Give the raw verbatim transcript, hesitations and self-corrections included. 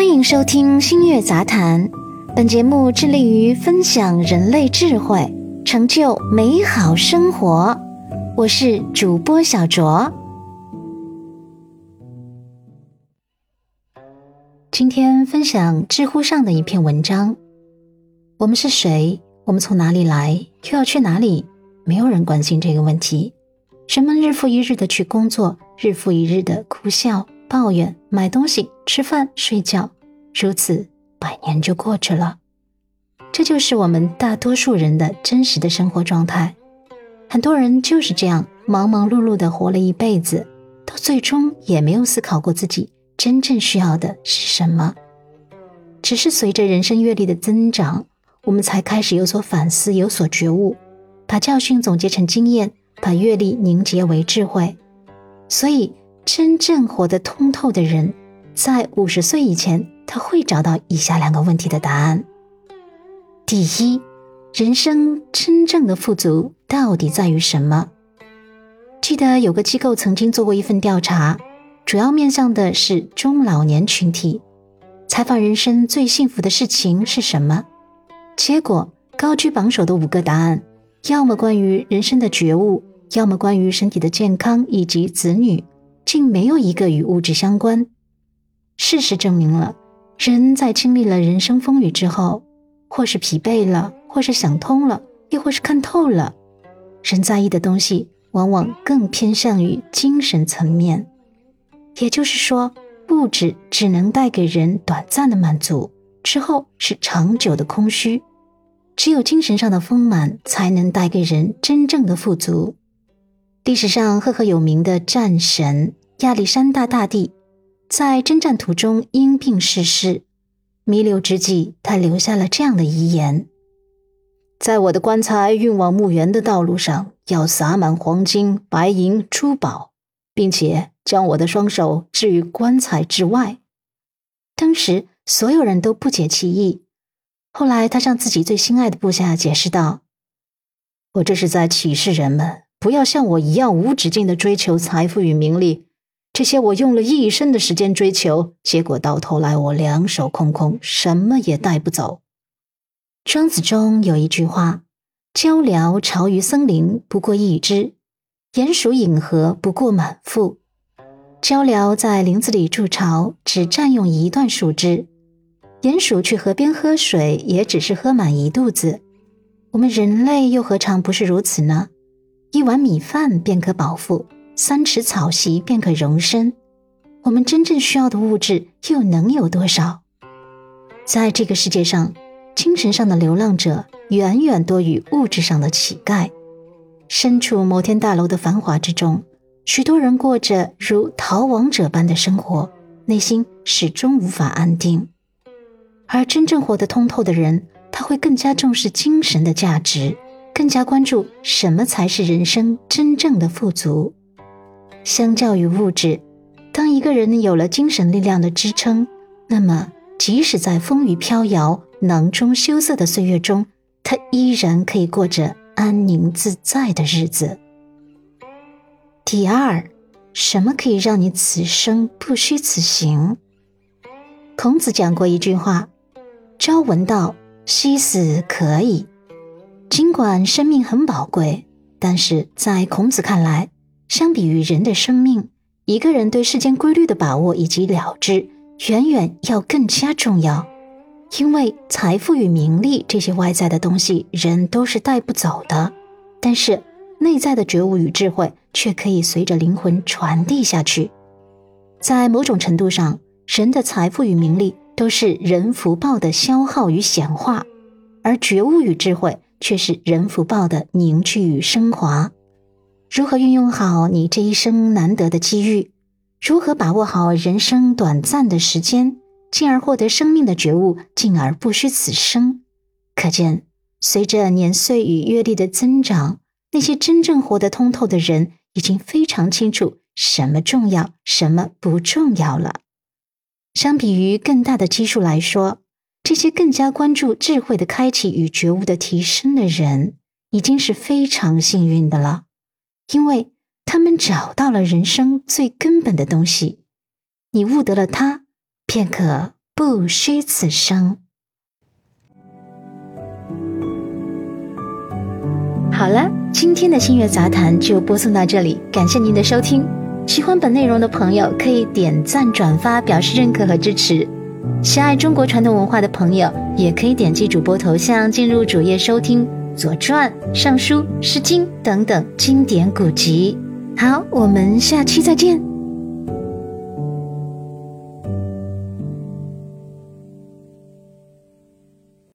欢迎收听星月杂谈，本节目致力于分享人类智慧，成就美好生活。我是主播小卓。今天分享知乎上的一篇文章。我们是谁？我们从哪里来？又要去哪里？没有人关心这个问题。人们日复一日的去工作，日复一日的哭笑抱怨，买东西，吃饭，睡觉，如此百年就过去了。这就是我们大多数人的真实的生活状态。很多人就是这样忙忙碌碌地活了一辈子，到最终也没有思考过自己真正需要的是什么。只是随着人生阅历的增长，我们才开始有所反思，有所觉悟，把教训总结成经验，把阅历凝结为智慧。所以真正活得通透的人，在五十岁以前，他会找到以下两个问题的答案。第一，人生真正的富足到底在于什么？记得有个机构曾经做过一份调查，主要面向的是中老年群体，采访人生最幸福的事情是什么？结果高居榜首的五个答案，要么关于人生的觉悟，要么关于身体的健康以及子女，竟没有一个与物质相关。事实证明了，人在经历了人生风雨之后，或是疲惫了，或是想通了，又或是看透了，人在意的东西往往更偏向于精神层面。也就是说，物质只能带给人短暂的满足，之后是长久的空虚。只有精神上的丰满，才能带给人真正的富足。历史上赫赫有名的战神亚历山大大帝，在征战途中因病逝世，弥留之际，他留下了这样的遗言：在我的棺材运往墓园的道路上，要撒满黄金、白银、珠宝，并且将我的双手置于棺材之外。当时所有人都不解其意，后来他向自己最心爱的部下解释道：我这是在启示人们，不要像我一样无止境地追求财富与名利，这些我用了一生的时间追求，结果到头来我两手空空，什么也带不走。庄子中有一句话：鹪鹩巢于森林，不过一只；鼹鼠饮河，不过满腹。鹪鹩在林子里筑巢，只占用一段树枝；鼹鼠去河边喝水，也只是喝满一肚子。我们人类又何尝不是如此呢？一碗米饭便可饱腹，三尺草席便可容身。我们真正需要的物质又能有多少？在这个世界上，精神上的流浪者远远多于物质上的乞丐。身处摩天大楼的繁华之中，许多人过着如逃亡者般的生活，内心始终无法安定。而真正活得通透的人，他会更加重视精神的价值，更加关注什么才是人生真正的富足。相较于物质，当一个人有了精神力量的支撑，那么即使在风雨飘摇、囊中羞涩的岁月中，他依然可以过着安宁自在的日子。第二，什么可以让你此生不虚此行？孔子讲过一句话：朝闻道，夕死可矣。尽管生命很宝贵，但是在孔子看来，相比于人的生命，一个人对世间规律的把握以及了知，远远要更加重要。因为财富与名利这些外在的东西，人都是带不走的，但是内在的觉悟与智慧却可以随着灵魂传递下去。在某种程度上，人的财富与名利都是人福报的消耗与显化，而觉悟与智慧却是人福报的凝聚与升华。如何运用好你这一生难得的机遇？如何把握好人生短暂的时间，进而获得生命的觉悟，进而不虚此生？可见，随着年岁与阅历的增长，那些真正活得通透的人，已经非常清楚什么重要，什么不重要了。相比于更大的基数来说，这些更加关注智慧的开启与觉悟的提升的人，已经是非常幸运的了，因为他们找到了人生最根本的东西。你悟得了它，便可不虚此生。好了，今天的星乐杂谈就播送到这里，感谢您的收听。喜欢本内容的朋友可以点赞转发表示认可和支持，喜爱中国传统文化的朋友也可以点击主播头像进入主页收听《左传》《尚书》《诗经》等等经典古籍。好，我们下期再见。